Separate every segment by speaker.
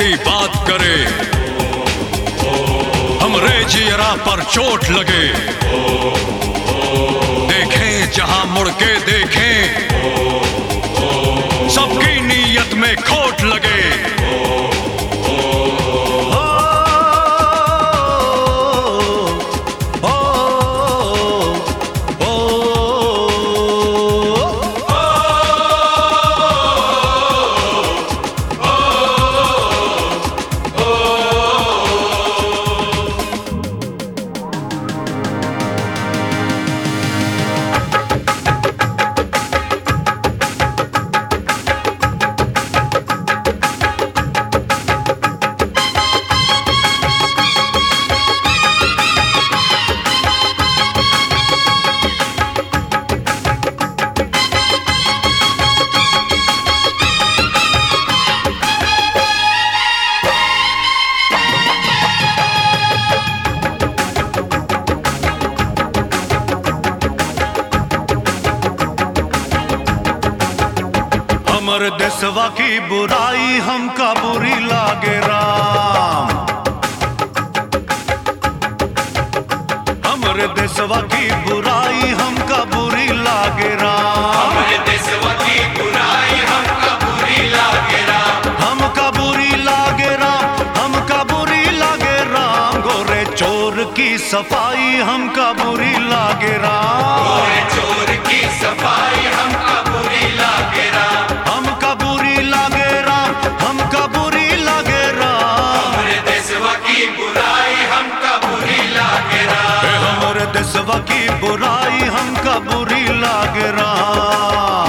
Speaker 1: की बात करे, हमरे जियरा पर चोट लगे। देखें जहां मुड़ के देखें, सबकी नीयत में खोट लगे। हमर देशवा की बुराई हमका बुरी लागे राम। हमर देशवा की बुराई हमका बुरी लागे राम।
Speaker 2: हमर देशवा की बुराई हमका बुरी लागे राम।
Speaker 1: हमका बुरी लागे राम, हमका बुरी लागे राम। गोरे चोर की सफाई हमका बुरी लागे राम।
Speaker 2: गोरे चोर की सफाई हमका बुरी लागे राम।
Speaker 1: हमका बुरी लागे राम, हमका बुरी लागे राम।
Speaker 2: हमर देशवा की बुराई हमका बुरी लागे राम।
Speaker 1: हमर देशवा की बुराई हमका बुरी लागे राम।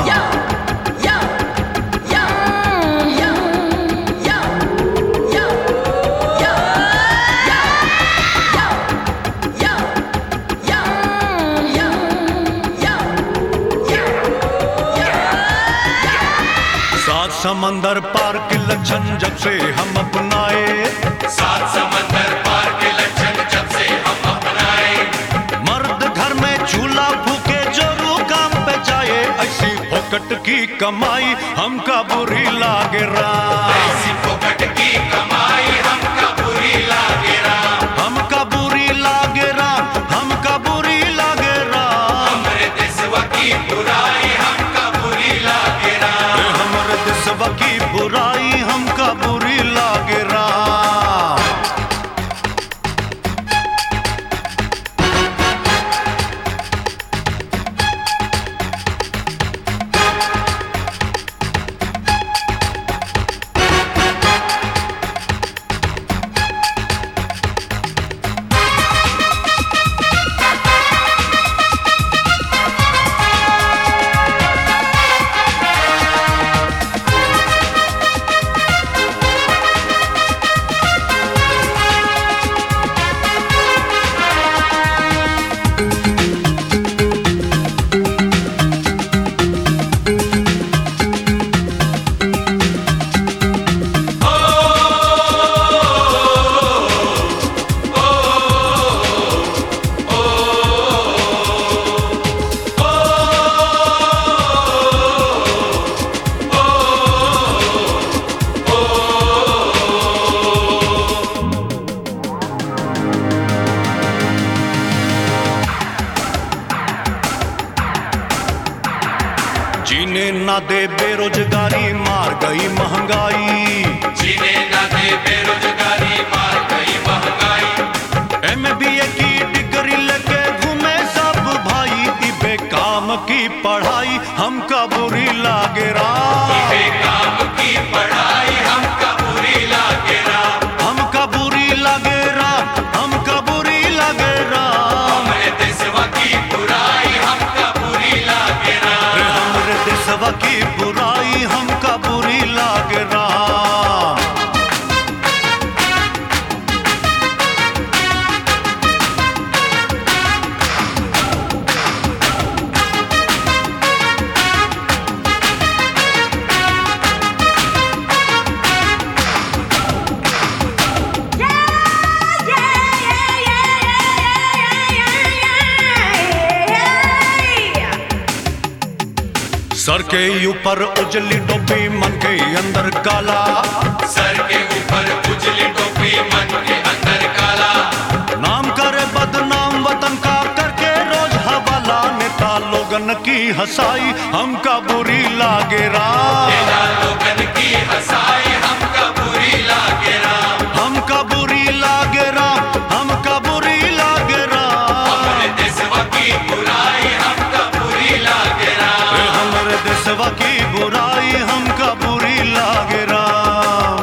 Speaker 1: सात समंदर पार के लक्षण जब से हम अपनाए,
Speaker 2: सात समंदर पार के लक्षण जब से हम अपनाए।
Speaker 1: मर्द घर में चूल्हा फूके जोरू काम पे जाए। ऐसी फोकट की कमाई हमका बुरी लागे राम।
Speaker 2: ऐसी फोकट की कमाई हमका बुरी लागे राम।
Speaker 1: हमका बुरी लागे राम, हमका बुरी लागे राम।
Speaker 2: हमर देशवा की बुराई हमका बुरी लागे राम।
Speaker 1: हमर देशवा की बुराई हमका बुरी लागे राम। जीने ना दे बेरोजगारी, मार गई महंगाई।
Speaker 2: जीने ना दे बेरोजगारी, मार गई महंगाई।
Speaker 1: MBA की डिग्री लेके घूमे सब भाई। इबे काम की पढ़ाई हमका बुरी लागे राम।
Speaker 2: बेकाम की पढ़ाई हमका बुरी लागे राम।
Speaker 1: हमका बुरी लागे राम, हमका बुरी लागे राम।
Speaker 2: हमरे देशवा की बुराई हमका बुरी लागे राम।
Speaker 1: हमरे देशवा की बुराई हमका बुरी लागे राम। सर के ऊपर उजली टोपी, मन के अंदर काला।
Speaker 2: सर के ऊपर
Speaker 1: हंसाई हमका बुरी लागे राम।
Speaker 2: तेरा लोगन की हंसाई हमका बुरी लागे राम।
Speaker 1: हमका बुरी लागे राम, हमका बुरी लागे राम।
Speaker 2: हमरे देशवा की बुराई हमका बुरी लागे राम।
Speaker 1: हमरे देशवा की बुराई हमका बुरी लागे राम।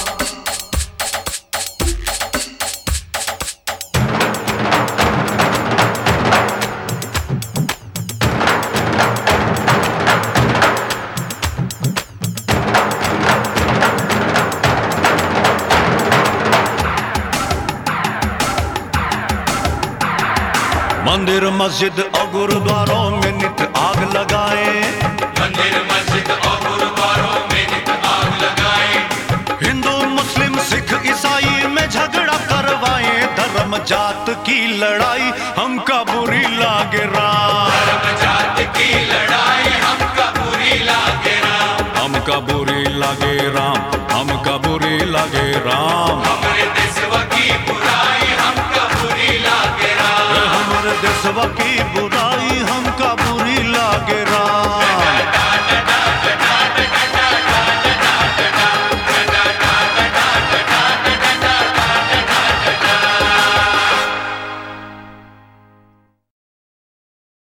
Speaker 1: मंदिर मस्जिद और गुरुद्वारों में नित आग लगाए।
Speaker 2: मंदिर मस्जिद और गुरुद्वारों में नित आग लगाए।
Speaker 1: हिंदू मुस्लिम सिख ईसाई में झगड़ा करवाए। धर्म जात की लड़ाई हमका बुरी लागे राम।
Speaker 2: धर्म जात की लड़ाई हमका बुरी लागे राम।
Speaker 1: हमका बुरी लागे राम, हमका बुरी लागे राम।
Speaker 2: हमरे देशवा की बुराई हमका बुरी लागे राम।
Speaker 1: हमरे देशवा की